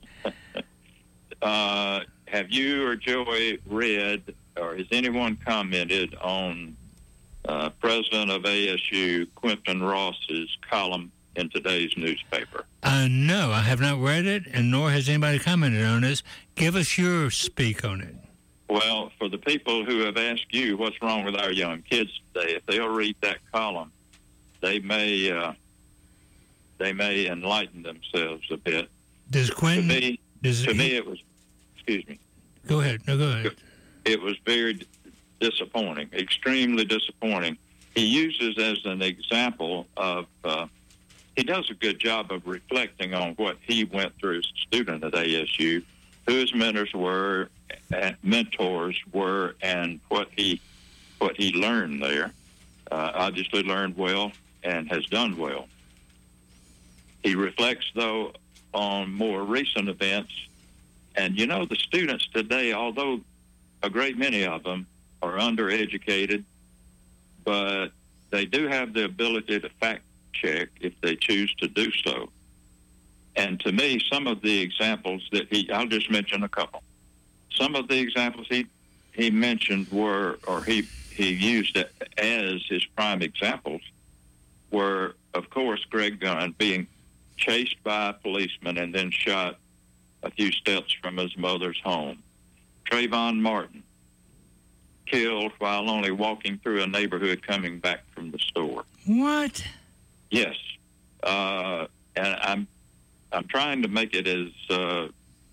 uh, have you or Joey read, or has anyone commented on uh, President of A S U, Quentin Ross's column in today's newspaper? Uh, no, I have not read it, and nor has anybody commented on this. Give us your speak on it. Well, for the people who have asked you what's wrong with our young kids today, if they'll read that column, they may uh, they may enlighten themselves a bit. Does Quentin? To me, does to he, me it was. Excuse me. Go ahead. No, go ahead. It was very disappointing, extremely disappointing. He uses as an example of. Uh, he does a good job of reflecting on what he went through as a student at A S U, who his mentors were, and mentors were, and what he what he learned there. Uh, obviously learned well and has done well. He reflects, though, on more recent events. And, you know, the students today, although a great many of them are undereducated, but they do have the ability to fact check if they choose to do so. And to me, some of the examples that he, I'll just mention a couple. Some of the examples he, he mentioned were, or he, he used as his prime examples were, of course, Greg Gunn being chased by a policeman and then shot a few steps from his mother's home. Trayvon Martin, killed while only walking through a neighborhood coming back from the store. What? Yes. Uh, and I'm I'm trying to make it as uh,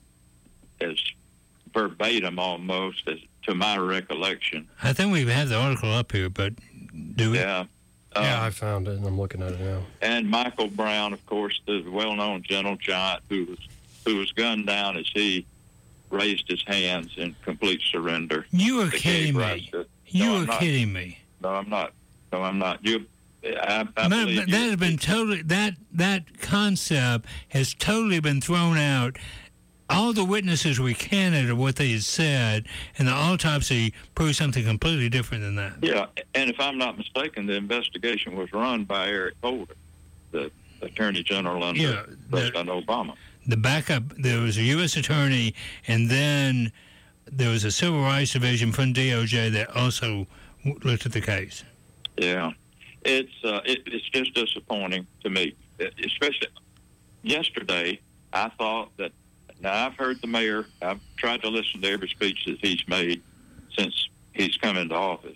as verbatim almost as to my recollection. I think we have the article up here, but do we? Yeah. Um, yeah, I found it, and I'm looking at it now. And Michael Brown, of course, the well-known gentle giant who was who was gunned down as he raised his hands in complete surrender. You are kidding me. No, you I'm are not. kidding me. No, I'm not. No, I'm not. You. I, I Man, believe that you. has been totally that that concept has totally been thrown out. All the witnesses recanted of what they had said, and the autopsy proved something completely different than that. Yeah, and if I'm not mistaken, the investigation was run by Eric Holder, the Attorney General under Yeah, President Obama. The backup, there was a U S attorney, and then there was a Civil Rights Division from D O J that also looked at the case. Yeah, it's uh, it, it's just disappointing to me, especially yesterday. I thought that. Now, I've heard the mayor. I've tried to listen to every speech that he's made since he's come into office.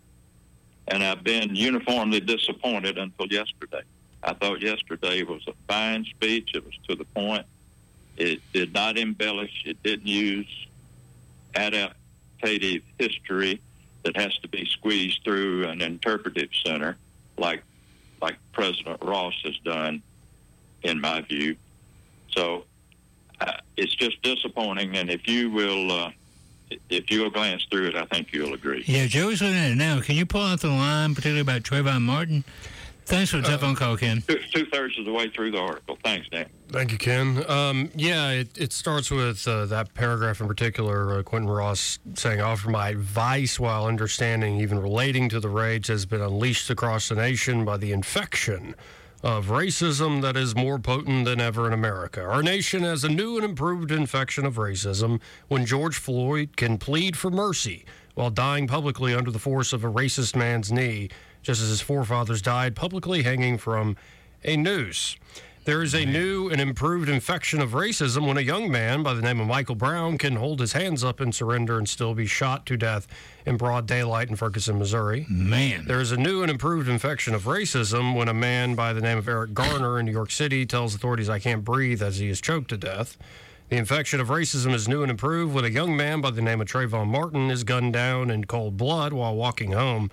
And I've been uniformly disappointed until yesterday. I thought yesterday was a fine speech. It was to the point. It did not embellish. It didn't use adaptive history that has to be squeezed through an interpretive center like like President Ross has done, in my view. So Uh, it's just disappointing, and if you will, uh, if you'll glance through it, I think you'll agree. Yeah, Joey's looking at it now. Can you pull out the line, particularly about Trayvon Martin? Thanks for the telephone call, Ken. Two, two-thirds of the way through the article. Thanks, Dan. Thank you, Ken. Um, yeah, it, it starts with uh, that paragraph in particular, uh, Quentin Ross saying, offer my advice while understanding, even relating to the rage has been unleashed across the nation by the infection of racism that is more potent than ever in America. Our nation has a new and improved infection of racism when George Floyd can plead for mercy while dying publicly under the force of a racist man's knee, just as his forefathers died publicly hanging from a noose. There is a new and improved infection of racism when a young man by the name of Michael Brown can hold his hands up and surrender and still be shot to death in broad daylight in Ferguson, Missouri. Man. There is a new and improved infection of racism when a man by the name of Eric Garner in New York City tells authorities, I can't breathe, as he is choked to death. The infection of racism is new and improved when a young man by the name of Trayvon Martin is gunned down in cold blood while walking home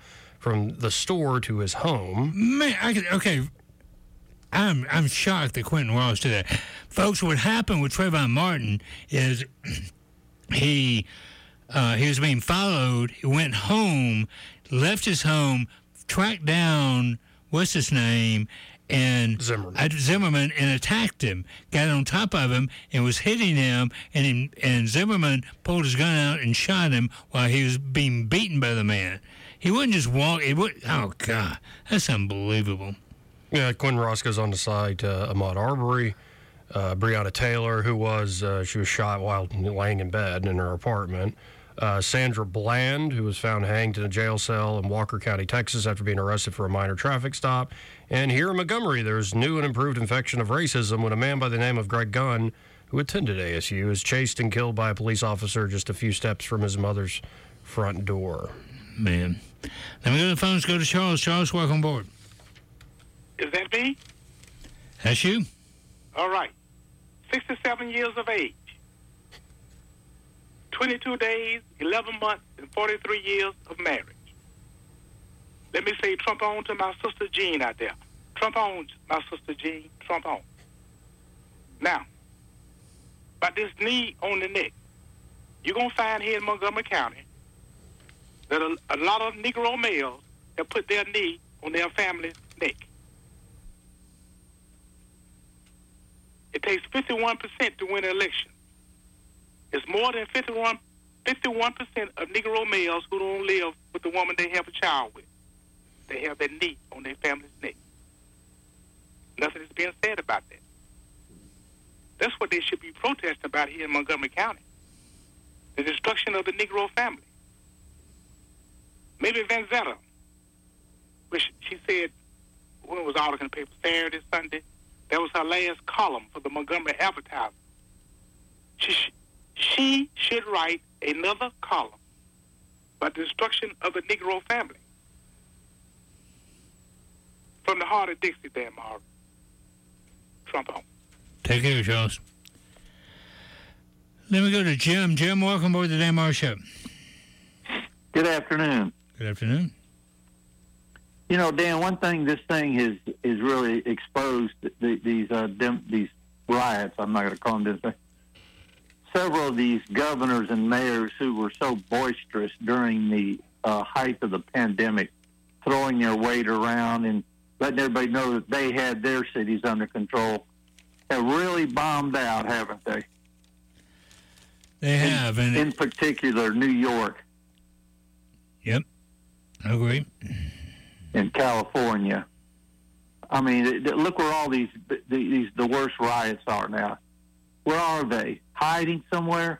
from the store to his home. Man, I could, okay. I'm I'm shocked that Quentin Ross did that. Folks, what happened with Trayvon Martin is he uh, he was being followed. He went home, left his home, tracked down what's his name, and Zimmerman. Uh, Zimmerman, and attacked him. Got on top of him and was hitting him. And he, and Zimmerman pulled his gun out and shot him while he was being beaten by the man. He wouldn't just walk. It would. Oh God, that's unbelievable. Yeah, Quentin Ross goes on to cite uh, Ahmaud Arbery, uh, Breonna Taylor, who was uh, she was shot while laying in bed in her apartment. Uh, Sandra Bland, who was found hanged in a jail cell in Walker County, Texas, after being arrested for a minor traffic stop. And here in Montgomery, there's new and improved infection of racism when a man by the name of Greg Gunn, who attended A S U, is chased and killed by a police officer just a few steps from his mother's front door. Man. Let me go to the phones. Go to Charles. Charles, welcome aboard. Is that me? That's you. All right. sixty-seven years of age. twenty-two days, eleven months, and forty-three years of marriage. Let me say Trump on to my sister Jean out there. Trump on, my sister Jean. Trump on. Now, about this knee on the neck, you're going to find here in Montgomery County that a, a lot of Negro males have put their knee on their family's neck. It takes fifty-one percent to win an election. It's more than fifty-one, fifty-one percent of Negro males who don't live with the woman they have a child with. They have their knee on their family's neck. Nothing is being said about that. That's what they should be protesting about here in Montgomery County. The destruction of the Negro family. Maybe Vanzetta, which she said, when it was article in the paper, Saturday, Sunday, that was her last column for the Montgomery Advertiser. She, sh- she should write another column about the destruction of the Negro family. From the heart of Dixie, Dan Morris. Trump on. Take care, Charles. Let me go to Jim. Jim, welcome aboard the Dan Morris Show. Good afternoon. Good afternoon. You know, Dan, one thing this thing has is really exposed the, these uh, dem, these riots. I'm not going to call them this. Several of these governors and mayors who were so boisterous during the uh, height of the pandemic, throwing their weight around and letting everybody know that they had their cities under control, have really bombed out, haven't they? They have, in, and in particular, New York. Yep, I agree. In California. I mean, look where all these these the worst riots are now. Where are they? Hiding somewhere?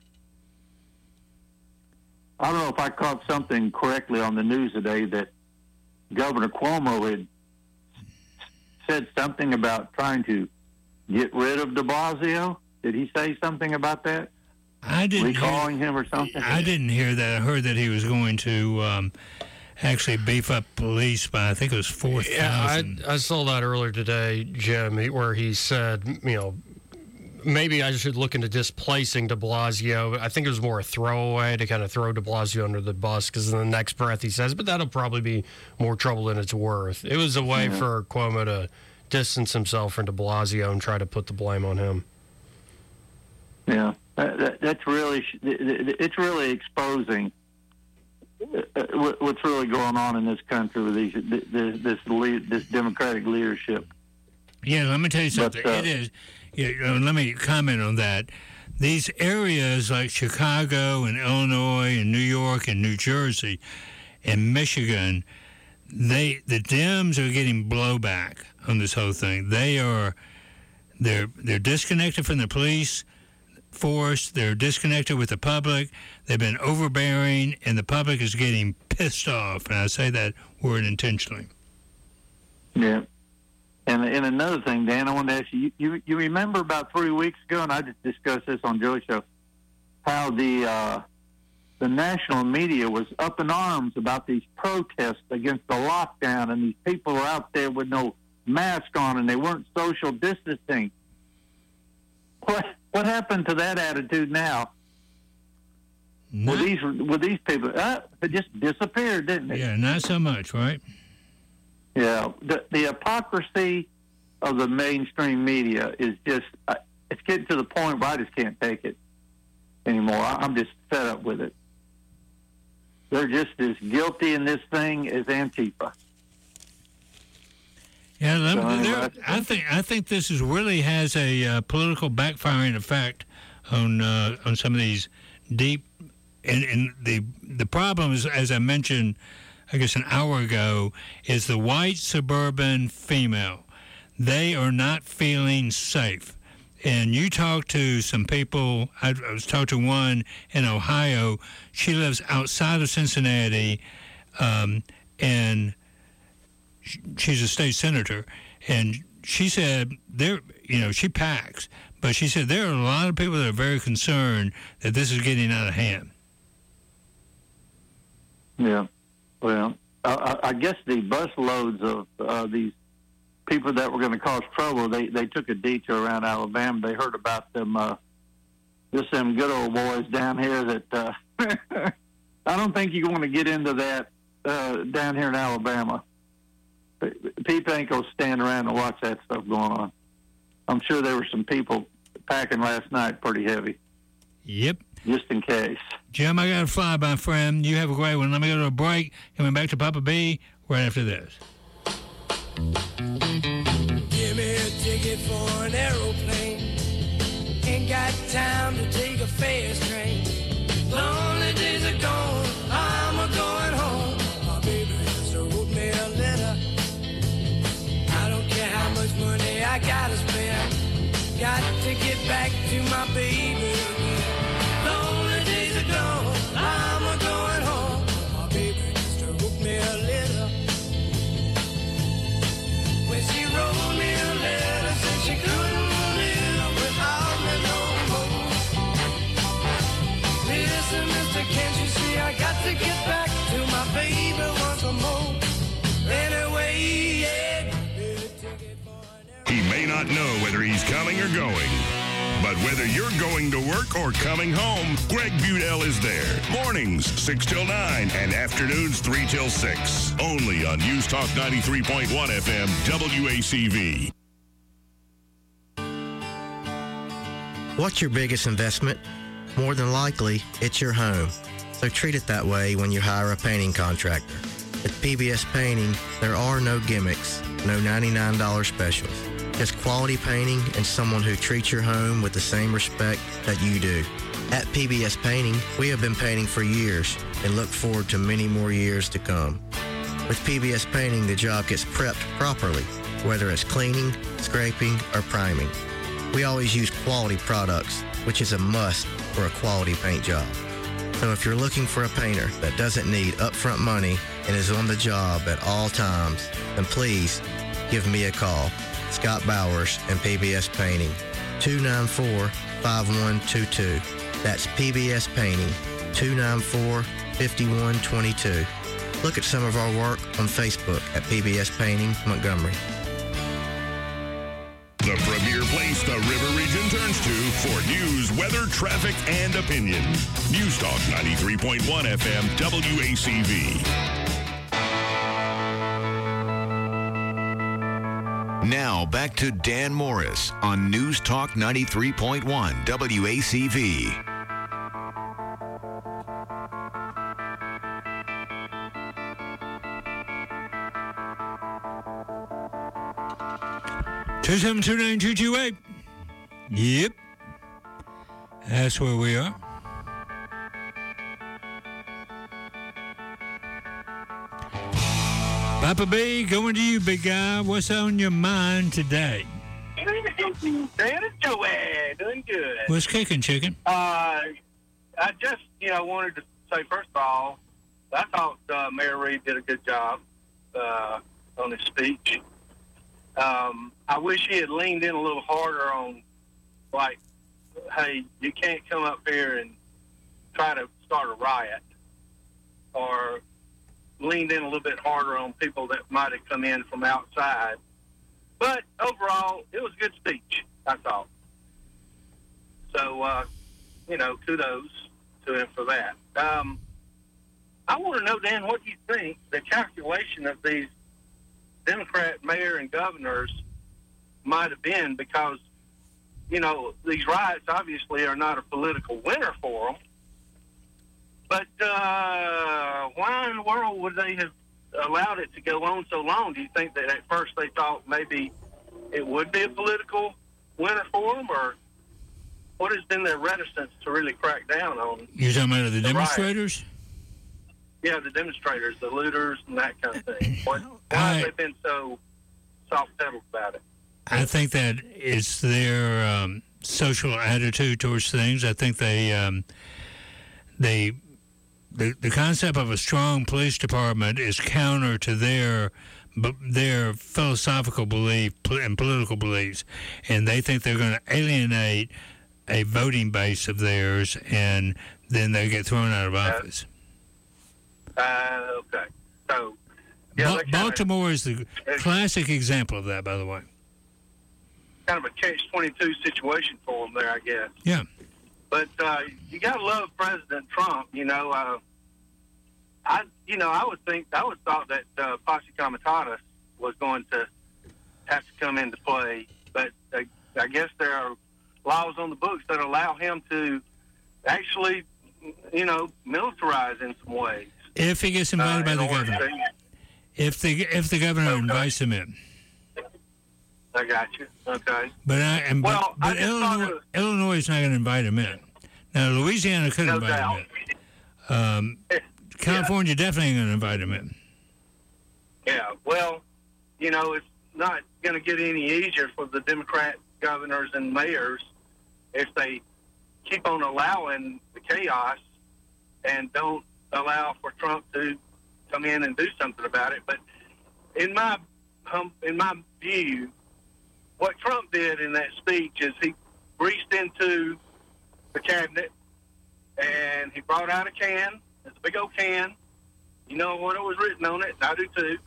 I don't know if I caught something correctly on the news today that Governor Cuomo had said something about trying to get rid of de Blasio. Did he say something about that? I didn't recalling hear, him or something. I didn't hear that. I heard that he was going to um, actually beef up police by I think it was four thousand. Yeah, I, I saw that earlier today, Jim, where he said, you know, maybe I should look into displacing de Blasio. I think it was more a throwaway to kind of throw de Blasio under the bus, because in the next breath he says, but that'll probably be more trouble than it's worth. It was a way Yeah. for Cuomo to distance himself from de Blasio and try to put the blame on him. Yeah, that, that, that's really it's really exposing what's really going on in this country with these this this, this Democratic leadership. Yeah, let me tell you something. But, uh, it is. Yeah, uh, let me comment on that. These areas like Chicago and Illinois and New York and New Jersey and Michigan, they the Dems are getting blowback on this whole thing. They are they're they're disconnected from the police force. They're disconnected with the public. They've been overbearing, and the public is getting pissed off. And I say that word intentionally. Yeah. And and another thing, Dan, I wanted to ask you, you, you remember about three weeks ago, and I just discussed this on Joey's show, how the uh, the national media was up in arms about these protests against the lockdown, and these people were out there with no mask on, and they weren't social distancing. What what happened to that attitude now? with these with these people, uh, it just disappeared, didn't it? Yeah, not so much, right? Yeah, the the hypocrisy of the mainstream media is just uh, it's getting to the point where I just can't take it anymore. I, I'm just fed up with it. They're just as guilty in this thing as Antifa. Yeah, let me- So, there- anyway, I think I think this is really has a uh, political backfiring effect on uh, on some of these deep, and, and the the problem is, as I mentioned, I guess an hour ago, is the white suburban female. They are not feeling safe. And you talk to some people, I I was talking to one in Ohio. She lives outside of Cincinnati, um, and sh- she's a state senator. And she said, there, you know, she packs, but she said there are a lot of people that are very concerned that this is getting out of hand. Yeah. Well, I, I I guess the bus loads of uh, these people that were going to cause trouble, they, they took a detour around Alabama. They heard about them, uh, just them good old boys down here that uh, I don't think you want to get into that uh, down here in Alabama. People ain't going to stand around and watch that stuff going on. I'm sure there were some people packing last night pretty heavy. Yep. Just in case. Jim, I got to fly, my friend. You have a great one. Let me go to a break. Coming back to Papa B right after this. Give me a ticket for an aeroplane. Ain't got time to take a fast train. Lonely days are gone. I'm a going home. My baby just wrote me a letter. I don't care how much money I gotta spend. Got to get back to my baby again. Lonely days are gone. I'm a going home. My baby just wrote me a letter. When she wrote me a letter, said she couldn't live without me no more. Listen, mister, can't you see I got to get back to my baby once more? Anyway, yeah. He may not know whether he's coming or going, but whether you're going to work or coming home, Greg Budell is there. Mornings, six till nine, and afternoons, three till six. Only on News Talk ninety-three point one F M, W A C V. What's your biggest investment? More than likely, it's your home. So treat it that way when you hire a painting contractor. At P B S Painting, there are no gimmicks, no ninety-nine dollars specials. Just quality painting and someone who treats your home with the same respect that you do. At P B S Painting, we have been painting for years and look forward to many more years to come. With P B S Painting, the job gets prepped properly, whether it's cleaning, scraping, or priming. We always use quality products, which is a must for a quality paint job. So if you're looking for a painter that doesn't need upfront money and is on the job at all times, then please give me a call. Scott Bowers and P B S Painting, two nine four, five one two two. That's P B S Painting, two nine four, five one two two. Look at some of our work on Facebook at P B S Painting Montgomery. The premier place the River Region turns to for news, weather, traffic, and opinion. News Talk ninety-three point one F M, W A C V. Now back to Dan Morris on News Talk ninety-three point one W A C V. two seven two nine two two eight. Yep. That's where we are. Papa B, going to you, big guy. What's on your mind today? Dan and Joey, doing good. What's kicking, chicken? Uh, I just, you know, wanted to say, first of all, I thought uh, Mayor Reed did a good job uh, on his speech. Um, I wish he had leaned in a little harder on, like, hey, you can't come up here and try to start a riot, or leaned in a little bit harder on people that might have come in from outside. But overall, it was a good speech, I thought. So, uh, you know, kudos to him for that. Um, I want to know, Dan, what do you think the calculation of these Democrat mayor and governors might have been? Because, you know, these riots obviously are not a political winner for them. But uh, why in the world would they have allowed it to go on so long? Do you think that at first they thought maybe it would be a political winner for them, or what has been their reticence to really crack down on? You're talking about the, the demonstrators? Riots? Yeah, the demonstrators, the looters, and that kind of thing. What, why I, have they been so soft-pedaled about it? I think that it's their um, social attitude towards things. I think they, um, they, the the concept of a strong police department is counter to their their philosophical belief and political beliefs, and they think they're going to alienate a voting base of theirs, and then they get thrown out of office. Uh, okay. So, yeah, ba- Baltimore is the classic example of that, by the way. Kind of a catch twenty-two situation for them there, I guess. Yeah. But uh, you got to love President Trump, you know. Uh, I, you know, I would think, I would thought that uh, Posse Comitatus was going to have to come into play, but uh, I guess there are laws on the books that allow him to actually, you know, militarize in some ways. If he gets invited uh, by the in order governor. to- If the if the governor Okay. invites him in. I got you. Okay. But I and Well, but, I but just thought Illinois, it was- Illinois is not going to invite him in. Now Louisiana could No invite doubt. him in. Um, California definitely ain't going to invite him in. Yeah, well, you know, it's not going to get any easier for the Democrat governors and mayors if they keep on allowing the chaos and don't allow for Trump to come in and do something about it. But in my um, in my view, what Trump did in that speech is he reached into the cabinet and he brought out a can. It's a big old can. You know what it was written on it, and I do too.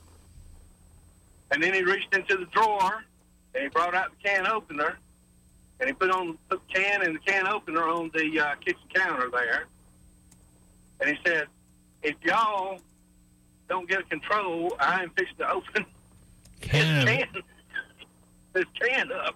And then he reached into the drawer and he brought out the can opener, and he put on put the can and the can opener on the uh, kitchen counter there. And he said, "If y'all don't get control, I am fixing to open Can this can, this can up."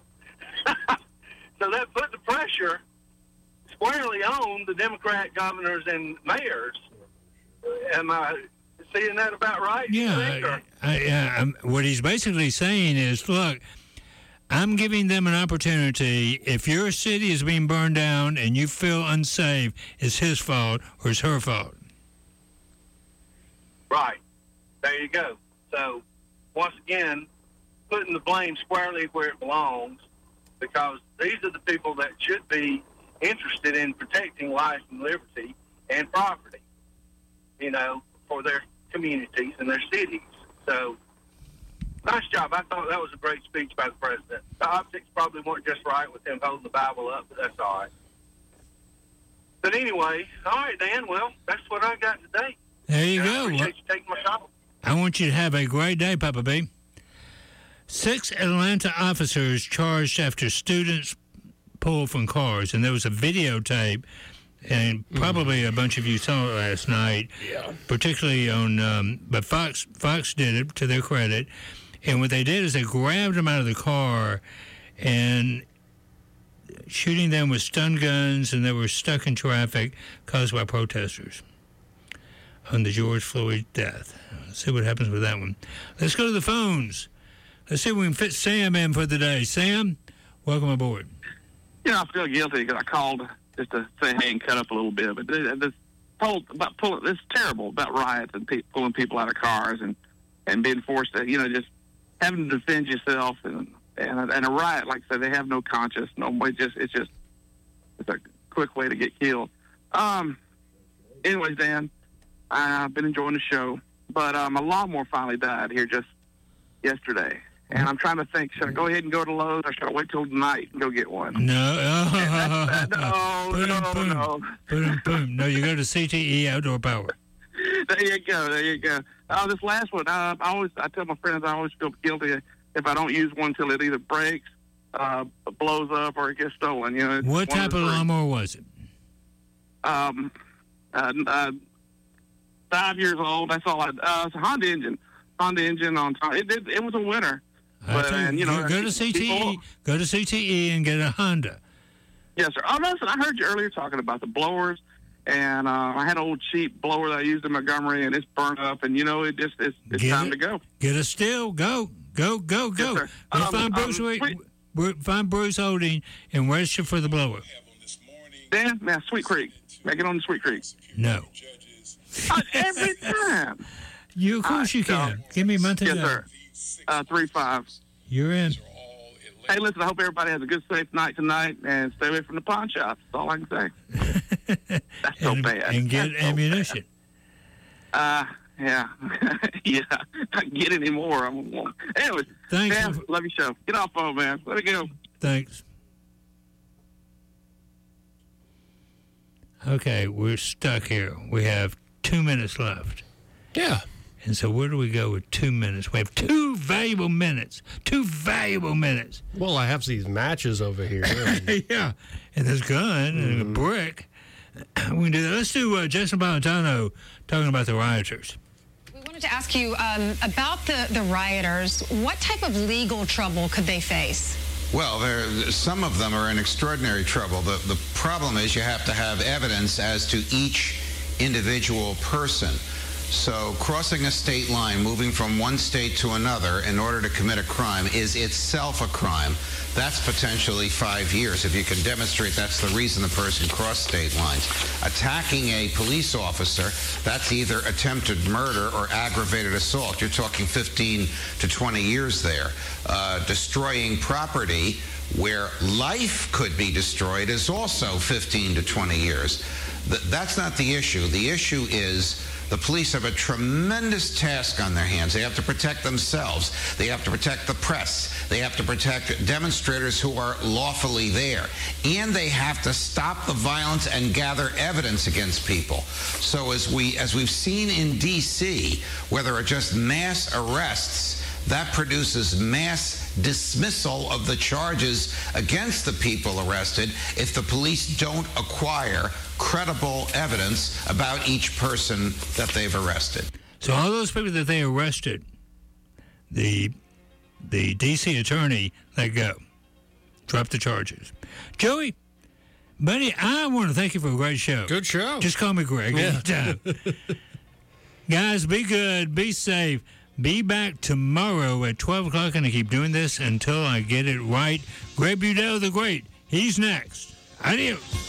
So that put the pressure squarely on the Democrat governors and mayors. Am I seeing that about right? you think, Yeah, or- I, I, I'm, what he's basically saying is, look, I'm giving them an opportunity. If your city is being burned down and you feel unsafe, it's his fault or it's her fault. Right. There you go. So, once again, putting the blame squarely where it belongs, because these are the people that should be interested in protecting life and liberty and property, you know, for their communities and their cities. So, nice job. I thought that was a great speech by the president. The optics probably weren't just right with him holding the Bible up, but that's all right. But anyway, all right, Dan, well, that's what I got today. There you And I go. appreciate you taking my call. I want you to have a great day, Papa B. Six Atlanta officers charged after students pulled from cars, and there was a videotape, and probably a bunch of you saw it last night, Yeah. particularly on, um, but Fox Fox did it to their credit, and what they did is they grabbed them out of the car and shooting them with stun guns, and they were stuck in traffic caused by protesters on the George Floyd death. Let's see what happens with that one. Let's go to the phones. Let's see if we can fit Sam in for the day. Sam, welcome aboard. You know, I feel guilty because I called just to say hey and cut up a little bit, but this, this whole about pulling this is terrible about riots and pe- pulling people out of cars and and being forced to, you know, just having to defend yourself and and, and a riot, like I said, they have no conscience, no way. Just it's just it's a quick way to get killed. Um. Anyways, Dan, I've been enjoying the show, but um, my lawnmower finally died here just yesterday. And I'm trying to think, should I go ahead and go to Lowe's or should I wait till tonight and go get one? No. that, no, boom, no, boom, no. Boom, boom. No, you go to C T E Outdoor Power. There you go, there you go. Oh, this last one, uh, I always, I tell my friends I always feel guilty if I don't use one until it either breaks, uh, blows up, or it gets stolen. You know. it's What one type the of three. lawnmower was it? Um, uh, uh, five years old. That's all I. Uh, it's a Honda engine. Honda engine on top. It did. It was a winner. But you, and, you know, go, go to C T E. people- Go to C T E and get a Honda. Yes, sir. Oh, listen, I heard you earlier talking about the blowers, and uh, I had an old cheap blower that I used in Montgomery, and it's burnt up, and you know, it just it's, it's Get time it. to go. Get a still. Go. Go. Go. Go. Yes, sir. Go Um, find um, Bruce. Wait- sweet- Bru- find Bruce Holding and register for the blower. Dan, now Sweet Creek, make it on the Sweet Creek. No. Uh, every time. You, of course, you can. Give me a month Yes, ago. sir. Uh, three five. You're in. Hey, listen, I hope everybody has a good, safe night tonight, and stay away from the pawn shops. That's all I can say. That's so and, bad. and get That's so ammunition. Uh, yeah. yeah. I can't get any more. I'm, anyways, Thanks. Dan, love your show. Get off phone, man. Let it go. Thanks. Okay, we're stuck here. We have two minutes left. Yeah. And so where do we go with two minutes? We have two valuable minutes. Two valuable minutes. Well, I have these matches over here. and- yeah. And this gun and a brick. We can do that. Let's do uh, Jason Valentino talking about the rioters. We wanted to ask you um, about the, the rioters. What type of legal trouble could they face? Well, there, some of them are in extraordinary trouble. The, the problem is you have to have evidence as to each individual person. So crossing a state line, moving from one state to another in order to commit a crime is itself a crime. That's potentially five years if you can demonstrate that's the reason the person crossed state lines. Attacking a police officer, that's either attempted murder or aggravated assault. You're talking fifteen to twenty years there. Uh, destroying property where life could be destroyed is also fifteen to twenty years. Th- that's not the issue. The issue is the police have a tremendous task on their hands. They have to protect themselves. They have to protect the press. They have to protect demonstrators who are lawfully there. And they have to stop the violence and gather evidence against people. So as, we, as we've seen in D C, where there are just mass arrests, that produces mass dismissal of the charges against the people arrested if the police don't acquire credible evidence about each person that they've arrested. So all those people that they arrested, the the D C attorney let go, dropped the charges. Joey, buddy, I want to thank you for a great show. Good show. Just call me Greg Yeah. anytime. Guys, be good, be safe. Be back tomorrow at twelve o'clock, and I keep doing this until I get it right. Greg Budell the Great, he's next. Adios.